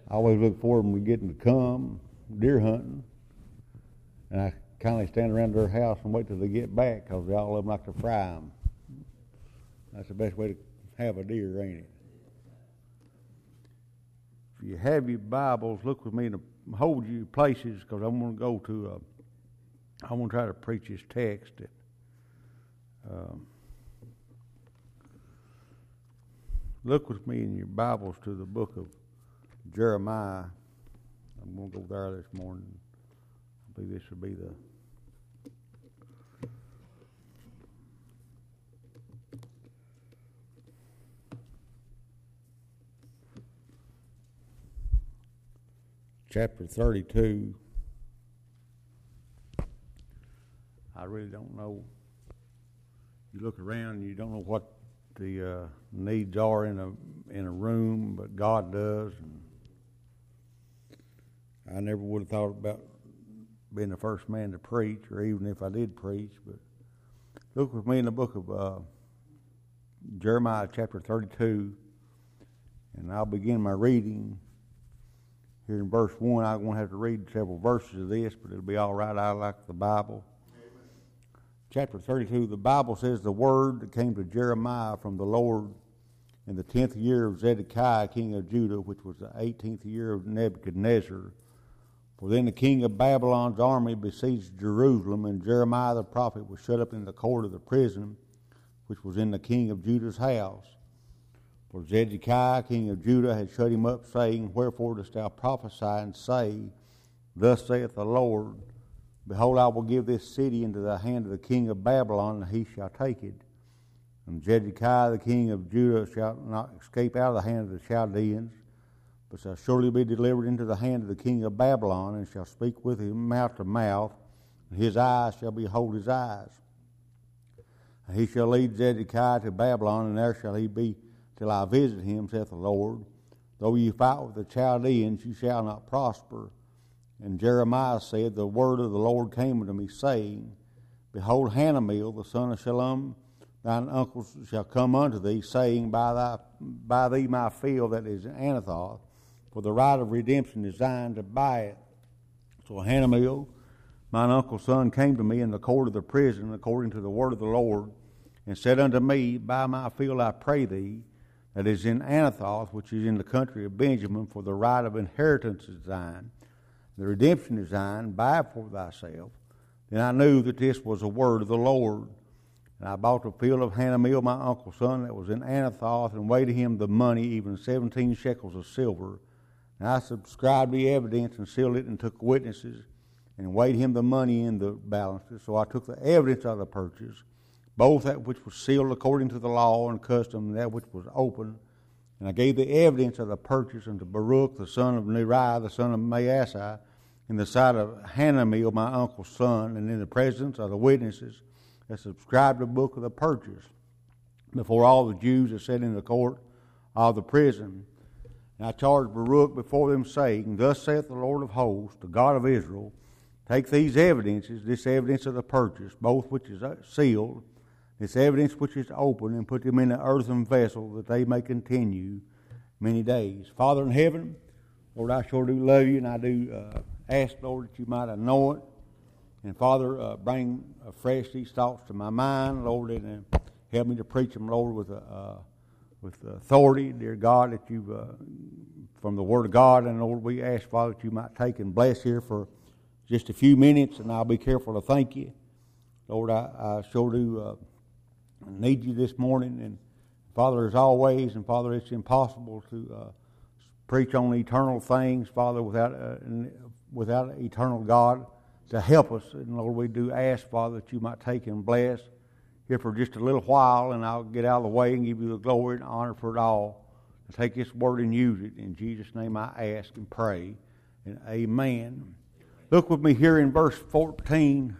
I always look forward to getting to come deer hunting, and I kind of stand around their house and wait till they get back because all of them like to fry them. That's the best way to have a deer, ain't it? If you have your Bibles, look with me and hold your places because I want to go to. I want to try to preach this text. Look with me in your Bibles to the book of Jeremiah. I'm going to go there this morning. I believe this will be the chapter 32. I really don't know. You look around and you don't know what the needs are in a room, but God does. And I never would have thought about being the first man to preach, or even if I did preach. But look with me in the book of Jeremiah chapter 32, and I'll begin my reading here in verse 1. I'm going to have to read several verses of this, but it'll be all right. I like the Bible. Chapter 32, the Bible says, the word that came to Jeremiah from the Lord in the 10th year of Zedekiah, king of Judah, which was the 18th year of Nebuchadnezzar. For then the king of Babylon's army besieged Jerusalem, and Jeremiah the prophet was shut up in the court of the prison, which was in the king of Judah's house. For Zedekiah, king of Judah, had shut him up, saying, wherefore dost thou prophesy and say, thus saith the Lord, behold, I will give this city into the hand of the king of Babylon, and he shall take it. And Zedekiah, the king of Judah, shall not escape out of the hand of the Chaldeans, but shall surely be delivered into the hand of the king of Babylon, and shall speak with him mouth to mouth, and his eyes shall behold his eyes. And he shall lead Zedekiah to Babylon, and there shall he be till I visit him, saith the Lord. Though you fight with the Chaldeans, you shall not prosper. And Jeremiah said, the word of the Lord came unto me, saying, behold, Hanamel, the son of Shallum, thine uncle shall come unto thee, saying, buy thee my field that is in Anathoth, for the right of redemption is thine to buy it. So Hanamel, mine uncle's son, came to me in the court of the prison, according to the word of the Lord, and said unto me, buy my field, I pray thee, that is in Anathoth, which is in the country of Benjamin, for the right of inheritance is thine. The redemption is thine, buy for thyself. Then I knew that this was a word of the Lord. And I bought the field of Hanamel, my uncle's son, that was in Anathoth, and weighed him the money, even 17 shekels of silver. And I subscribed the evidence, and sealed it, and took witnesses, and weighed him the money in the balances. So I took the evidence of the purchase, both that which was sealed according to the law and custom, and that which was open. And I gave the evidence of the purchase unto Baruch, the son of Neriah, the son of Maasai, in the sight of Hanamel, my uncle's son, and in the presence of the witnesses that subscribed the book of the purchase before all the Jews that sat in the court of the prison. And I charged Baruch before them, saying, thus saith the Lord of hosts, the God of Israel, take these evidences, this evidence of the purchase, both which is sealed, this evidence which is open, and put them in an earthen vessel, that they may continue many days. Father in heaven, Lord, I sure do love you, and I do ask, Lord, that you might anoint. And Father, bring fresh these thoughts to my mind, Lord, and help me to preach them, Lord, with authority, dear God, that you've from the Word of God. And Lord, we ask, Father, that you might take and bless here for just a few minutes, and I'll be careful to thank you. Lord, I sure do need you this morning. And Father, as always, and Father, it's impossible to preach on eternal things, Father, without eternal God to help us. And Lord, we do ask, Father, that you might take and bless here for just a little while, and I'll get out of the way and give you the glory and honor for it all. And take this word and use it. In Jesus' name I ask and pray, and amen. Look with me here in verse 14.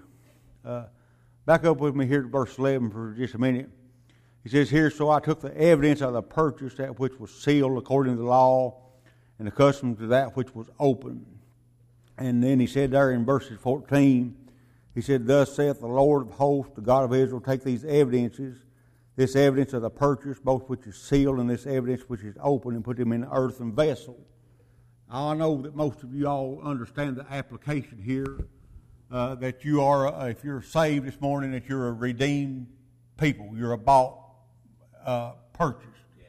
Back up with me here to verse 11 for just a minute. He says here, so I took the evidence of the purchase, that which was sealed according to the law, and the custom to that which was open. And then he said there in verses 14, he said, thus saith the Lord of hosts, the God of Israel, take these evidences, this evidence of the purchase, both which is sealed, and this evidence which is open, and put them in an earthen vessel. I know that most of you all understand the application here, that you are, if you're saved this morning, that you're a redeemed people. You're a bought, purchased.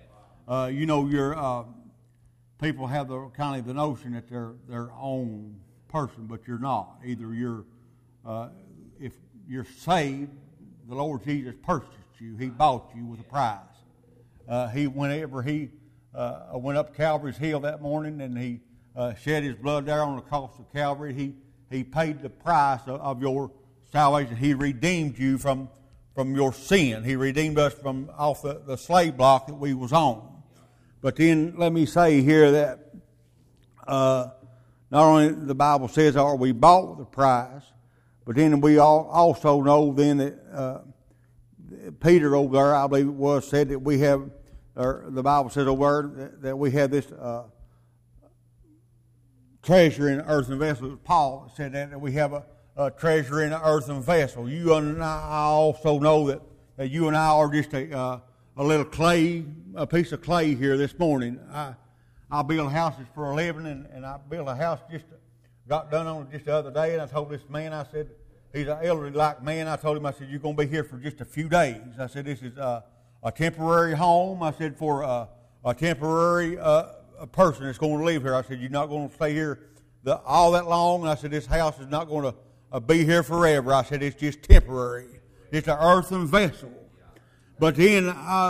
People have the notion that they're their own person, but you're not. Either you're, if you're saved, the Lord Jesus purchased you. He bought you with a price. Whenever he went up Calvary's hill that morning and he shed his blood there on the cross of Calvary, he paid the price of your salvation. He redeemed you from your sin. He redeemed us from off the slave block that we was on. But then let me say here that not only the Bible says are we bought with a price, but then we also know then that Peter over there, I believe it was, said that we have, or the Bible says over there that we have this treasure in an earthen vessel. It was Paul that said that we have a treasure in an earthen vessel. You and I also know that you and I are just a little clay, a piece of clay here this morning. I build houses for a living, and I built a house got done on it just the other day, and I told this man, I said, he's an elderly-like man, I told him, I said, you're going to be here for just a few days. I said, this is a temporary home. I said, for a temporary person that's going to live here. I said, you're not going to stay here all that long. And I said, this house is not going to be here forever. I said, it's just temporary. It's an earthen vessel. But then,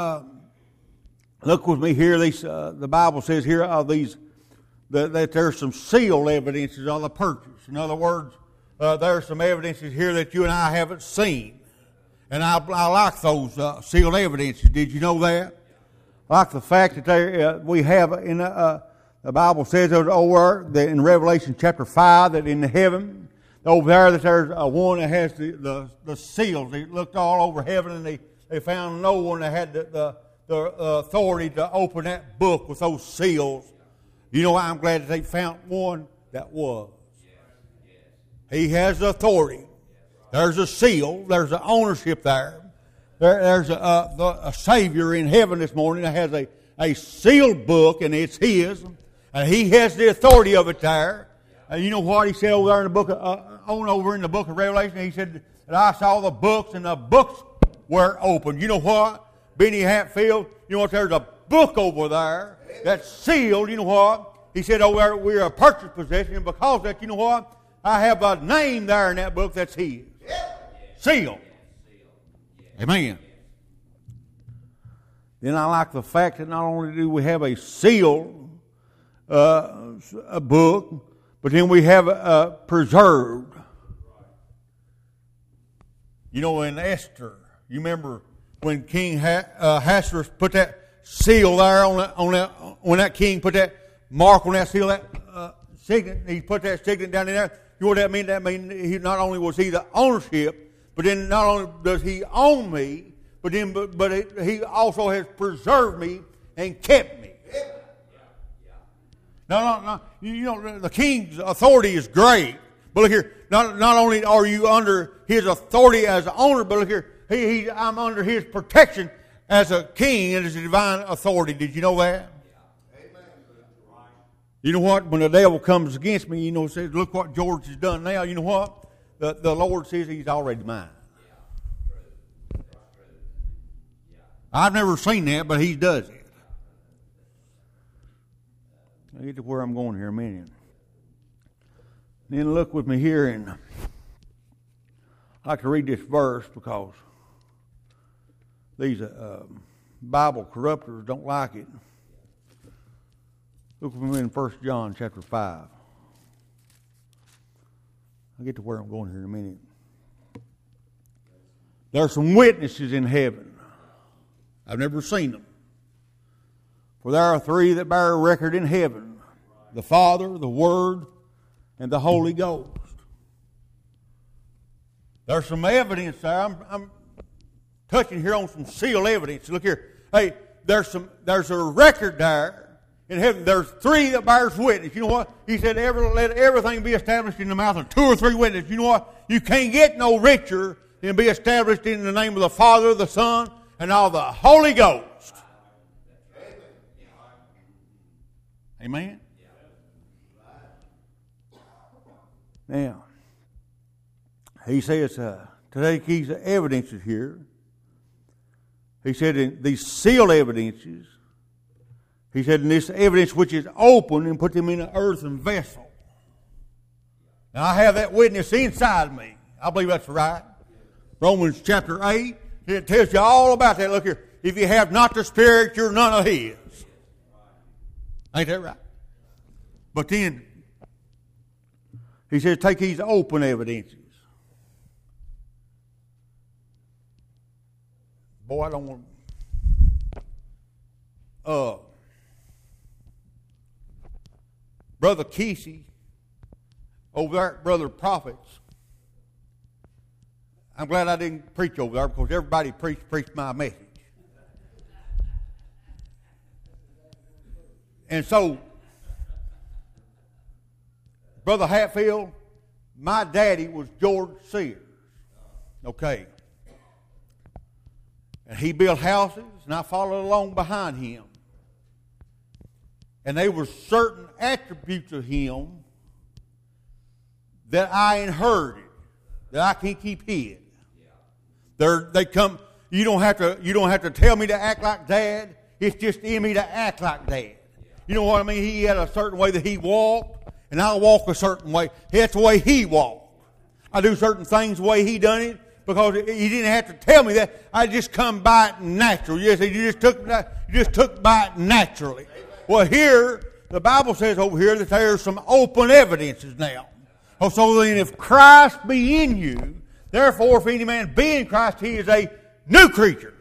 look with me here. The Bible says here that there's some sealed evidences of the purchase. In other words, there's some evidences here that you and I haven't seen. And I like those sealed evidences. Did you know that? I like the fact that we have in the Bible says over in Revelation chapter 5 that in the heaven, over there that there's one that has the seals. They looked all over heaven and they found no one that had the authority to open that book with those seals. You know, I'm glad that they found one that was. He has the authority. There's a seal. There's an ownership there. There's a Savior in heaven this morning that has a sealed book, and it's His. And He has the authority of it there. And you know what He said over there in the book in the book of Revelation? He said that I saw the books, and the books were open. You know what? Benny Hatfield, you know what? There's a book over there that's sealed. You know what? He said over there we're a purchased possession, and because of that, you know what? I have a name there in that book that's His. Sealed. Amen. Then I like the fact that not only do we have a sealed a book, but then we have preserved. You know, in Esther, you remember when King Ahasuerus put that seal there when that king put that mark on that seal, that signet, he put that signet down in there. You know what that means? That means he not only was he the ownership, but then not only does he own me, but he also has preserved me and kept me. No. You know, the king's authority is great. But look here, not only are you under his authority as an owner, but look here, I'm under his protection as a king and as a divine authority. Did you know that? You know what? When the devil comes against me, you know, says, look what George has done now. You know what? The Lord says he's already mine. I've never seen that, but he does it. I'll get to where I'm going here in a minute. Then look with me here, and I like to read this verse because these Bible corruptors don't like it. Look with me in 1 John chapter 5. I'll get to where I'm going here in a minute. There are some witnesses in heaven. I've never seen them. For there are three that bear a record in heaven: the Father, the Word, and the Holy Ghost. There's some evidence there. I'm touching here on some sealed evidence. Look here. Hey, there's a record there in heaven. There's three that bears witness. You know what? He said, let everything be established in the mouth of two or three witnesses. You know what? You can't get no richer than be established in the name of the Father, the Son, and all the Holy Ghost. Amen? Now, he says, today keys the evidences here. He said in these sealed evidences, he said in this evidence which is open, and put them in an earthen vessel. Now I have that witness inside me. I believe that's right. Romans chapter 8, it tells you all about that. Look here. If you have not the Spirit, you're none of His. Ain't that right? But then, he says, take these open evidences. Boy, I don't want Brother Kesey, over there at Brother Prophets. I'm glad I didn't preach over there because everybody preached my message. And so, Brother Hatfield, my daddy was George Sears. Okay. And he built houses, and I followed along behind him. And there were certain attributes of him that I inherited, that I can't keep hid. They come. You don't have to tell me to act like Dad. It's just in me to act like Dad. You know what I mean? He had a certain way that he walked, and I walk a certain way. That's the way he walked. I do certain things the way he done it because he didn't have to tell me that. I just come by it natural. Yes, you just took by it naturally. Well, here the Bible says over here that there's some open evidences now. Oh, so then, if Christ be in you, therefore, if any man be in Christ, he is a new creature.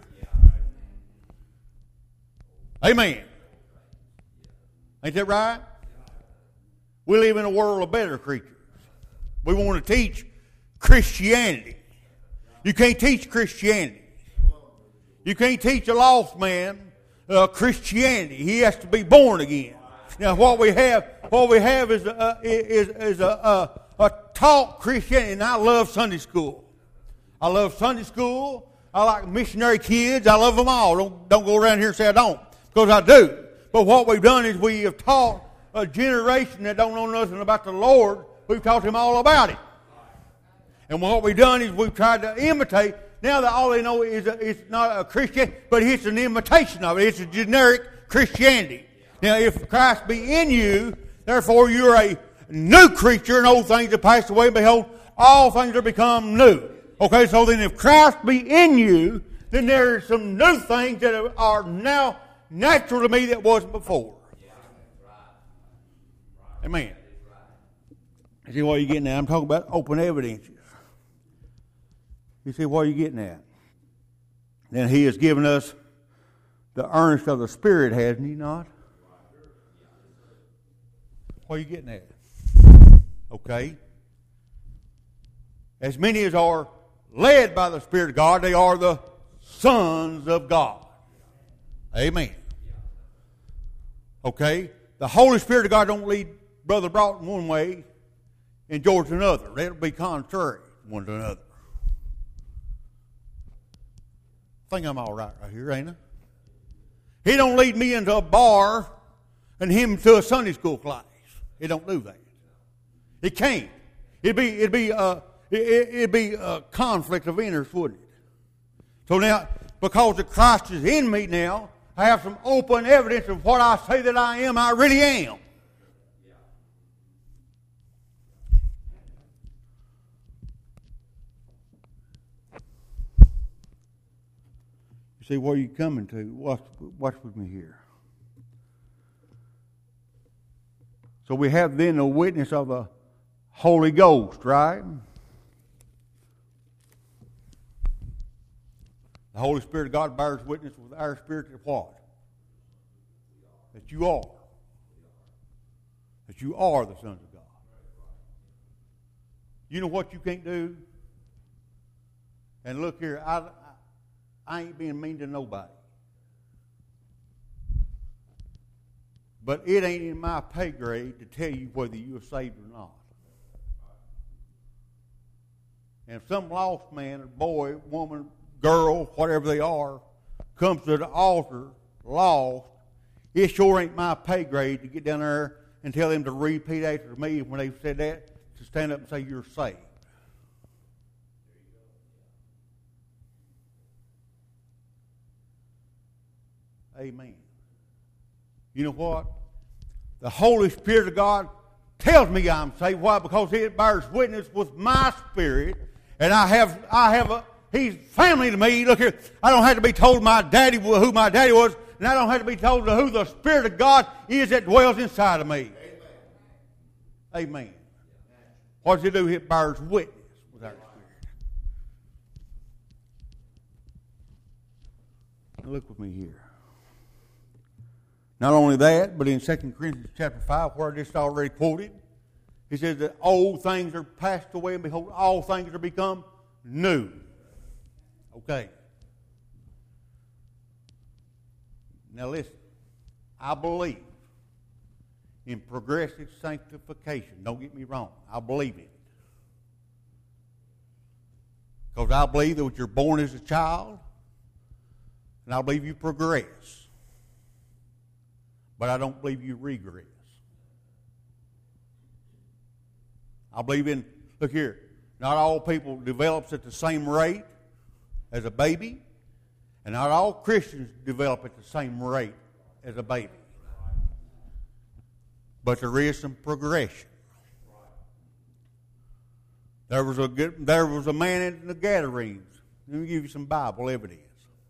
Amen. Ain't that right? We live in a world of better creatures. We want to teach Christianity. You can't teach Christianity. You can't teach a lost man Christianity. He has to be born again. Now, what we have is a taught Christianity, and I love Sunday school. I love Sunday school. I like missionary kids. I love them all. Don't go around here and say I don't, because I do. But what we've done is we have taught a generation that don't know nothing about the Lord. We've taught them all about it. And what we've done is we've tried to imitate. Now that all they know is it's not a Christian, but it's an imitation of it. It's a generic Christianity. Now, if Christ be in you, therefore you're a new creature, and old things have passed away, and behold, all things are become new. Okay, so then if Christ be in you, then there are some new things that are now natural to me that wasn't before. Amen. You see what you're getting at? I'm talking about open evidences. You see what you're getting at? Then He has given us the earnest of the Spirit, hasn't He not? What are you getting at? Okay. As many as are led by the Spirit of God, they are the sons of God. Amen. Okay? The Holy Spirit of God don't lead Brother Broughton one way and George another. That'll be contrary one to another. I think I'm all right here, ain't I? He don't lead me into a bar and him to a Sunday school class. He don't do that. It can't. It'd be a conflict of interest, wouldn't it? So now, because the Christ is in me now, I have some open evidence of what I say that I am, I really am. You see, where are you coming to? Watch with me here. So we have then the witness of the Holy Ghost, right? The Holy Spirit of God bears witness with our spirit that what? That you are. That you are the sons of God. You know what you can't do? And look here, I ain't being mean to nobody. But it ain't in my pay grade to tell you whether you're saved or not. And if some lost man, or boy, woman, girl, whatever they are, comes to the altar lost, it sure ain't my pay grade to get down there and tell them to repeat after me when they've said that. to stand up and say you're saved. Amen. You know what? The Holy Spirit of God tells me I'm saved. Why? Because it bears witness with my spirit, and He's family to me. Look here, I don't have to be told who my daddy was, and I don't have to be told who the Spirit of God is that dwells inside of me. Amen. Amen. What does it do? It bears witness with our spirit. Now look with me here. Not only that, but in 2 Corinthians chapter 5, where I just already quoted, he says that old things are passed away, and behold, all things are become new. Okay. Now listen, I believe in progressive sanctification. Don't get me wrong. I believe in it. Because I believe that when you're born as a child, and I believe you progress. But I don't believe you regress. I believe in, look here, not all people develops at the same rate as a baby, and not all Christians develop at the same rate as a baby. But there is some progression. There was a man in the Gadarenes. Let me give you some Bible evidence.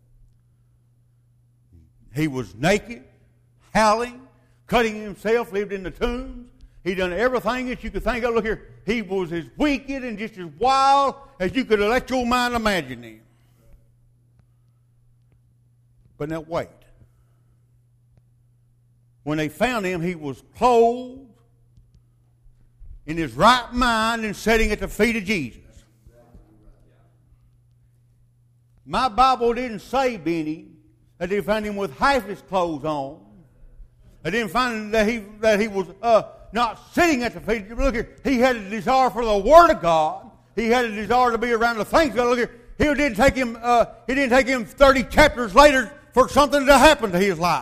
He was naked, howling, cutting himself, lived in the tombs. He done everything that you could think of. Look here, he was as wicked and just as wild as you could let your mind imagine him. But now wait. When they found him, he was clothed in his right mind and sitting at the feet of Jesus. My Bible didn't say, Benny, that they found him with half his clothes on. I didn't find that he was not sitting at the feet. Look here, he had a desire for the Word of God. He had a desire to be around the things of God. Look here, it didn't take him 30 chapters later for something to happen to his life.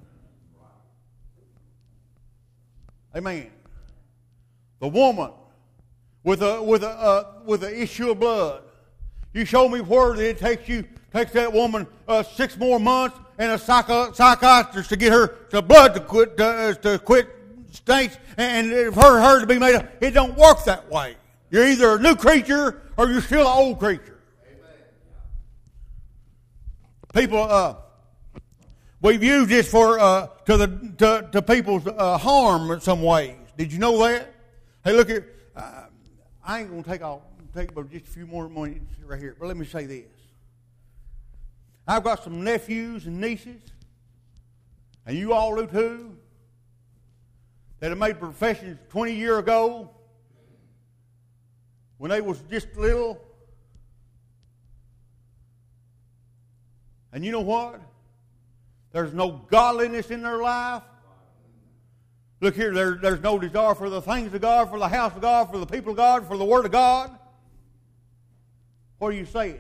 Amen. The woman with the issue of blood. You show me where it takes that woman 6 more months and a psychiatrist to get her to blood to quit stinks and for her to be made up. It don't work that way. You're either a new creature or you're still an old creature. Amen. People, we've used this for to people's harm in some ways. Did you know that? Hey, look here. I ain't going to take but just a few more minutes right here. But let me say this. I've got some nephews and nieces, and you all do too, that have made professions 20 years ago when they was just little. And you know what? There's no godliness in their life. Look here, there's no desire for the things of God, for the house of God, for the people of God, for the Word of God. What are you saying?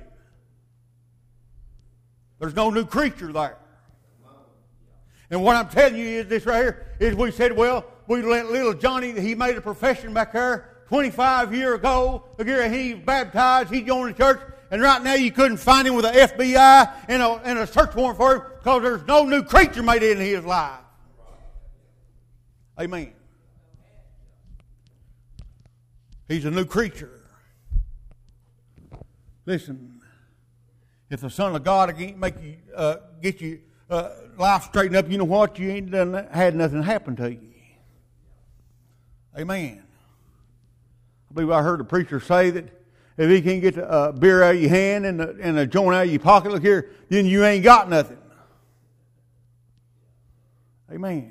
There's no new creature there. And what I'm telling you is this right here, is we said, well, we let little Johnny, he made a profession back there 25 years ago. Look here, he baptized, he joined the church, and right now you couldn't find him with the FBI and a search warrant for him because there's no new creature made in his life. Amen. He's a new creature. Listen, if the Son of God can't make you get you life straightened up, you know what? You ain't had nothing happen to you. Amen. I believe I heard a preacher say that if he can't get the beer out of your hand and a joint out of your pocket, look here, then you ain't got nothing. Amen.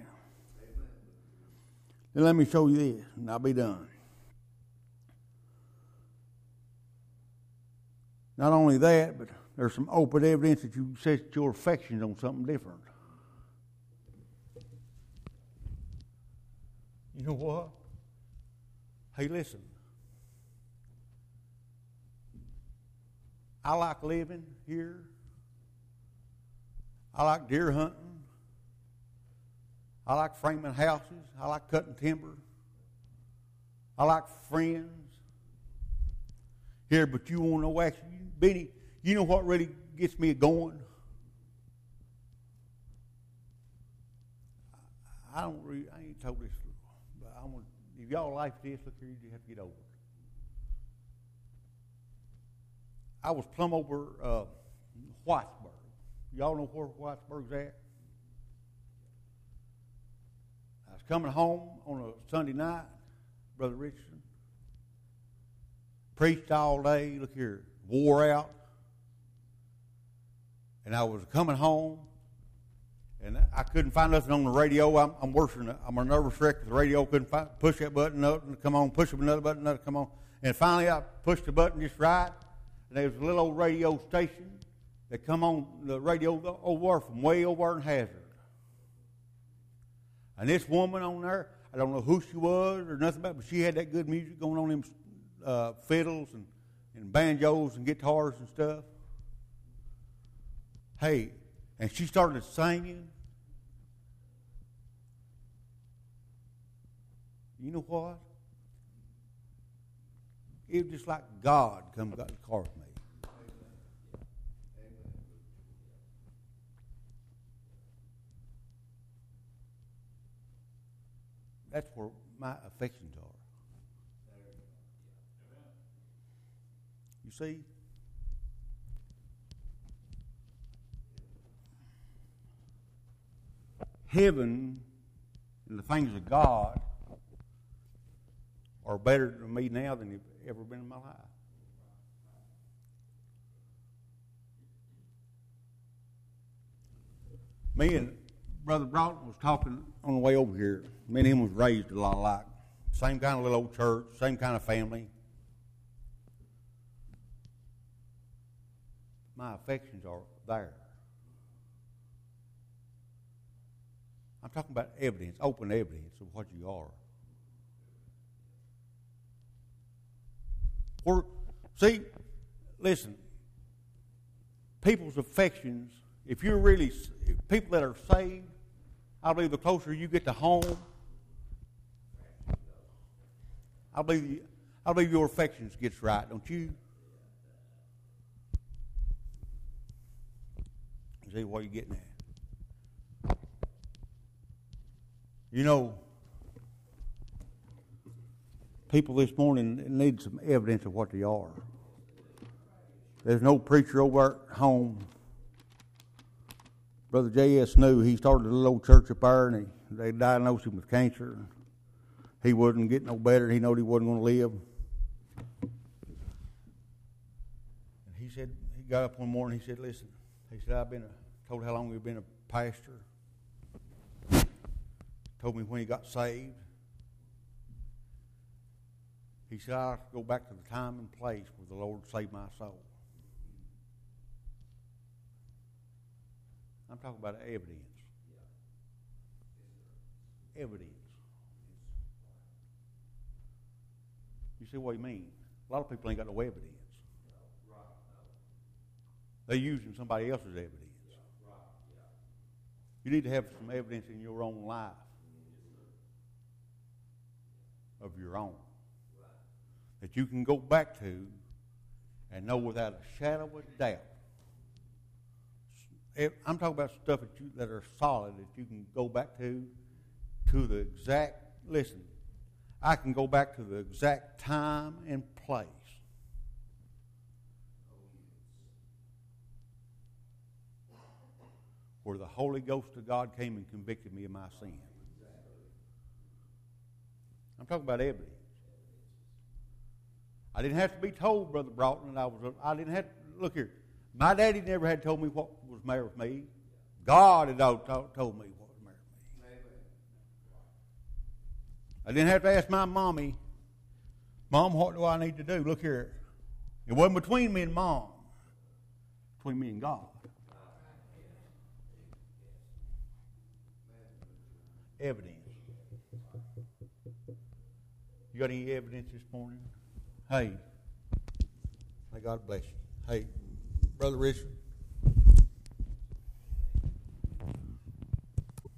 Then let me show you this, and I'll be done. Not only that, but there's some open evidence that you set your affections on something different. You know what? Hey, listen. I like living here. I like deer hunting. I like framing houses. I like cutting timber. I like friends. Here, but you want to know actually, Benny, you know what really gets me going? I ain't told this, but if y'all like this, look here, you have to get over it. I was plumb over Whitesburg. Y'all know where Whitesburg's at? I was coming home on a Sunday night, Brother Richardson. Preached all day, look here, wore out. And I was coming home, and I couldn't find nothing on the radio. I'm worse than I'm a nervous wreck with the radio. Couldn't push that button up and come on, push another button, another come on. And finally I pushed the button just right, and there was a little old radio station that come on the radio over from way over in Hazard. And this woman on there, I don't know who she was or nothing about it, but she had that good music going on, them fiddles and banjos and guitars and stuff. Hey, and she started singing. You know what? It was just like God come got in the car with me. That's where my affections are. You see? Heaven and the things of God are better to me now than they've ever been in my life. Me and Brother Broughton was talking on the way over here. Me and him was raised a lot alike. Same kind of little old church, same kind of family. My affections are there. I'm talking about evidence, open evidence of what you are. See, listen, people's affections, if people that are saved, I believe the closer you get to home, I believe your affections gets right, don't you? See what you're getting at. You know, people this morning need some evidence of what they are. There's no preacher over at home. Brother J.S. knew he started a little old church up there, and they diagnosed him with cancer. He wasn't getting no better. He knew he wasn't going to live. And he said, he got up one morning. He said, "Listen," he said, "I've been told how long you've been a pastor. Told me when he got saved." He said, "I have to go back to the time and place where the Lord saved my soul." I'm talking about evidence. Evidence. You see what he means? A lot of people ain't got no evidence. They're using somebody else's evidence. You need to have some evidence in your own life of your own that you can go back to and know without a shadow of a doubt. I'm talking about stuff that are solid that you can go back to the exact, listen, I can go back to the exact time and place where the Holy Ghost of God came and convicted me of my sin. I'm talking about evidence. I didn't have to be told, Brother Broughton, that I didn't have to, look here, my daddy never had told me what was the matter with me. God had told me what was the matter with me. I didn't have to ask my mommy, "Mom, what do I need to do?" Look here. It wasn't between me and Mom. Between me and God. Evidence. You got any evidence this morning? Hey, may God bless you. Hey, Brother Richard,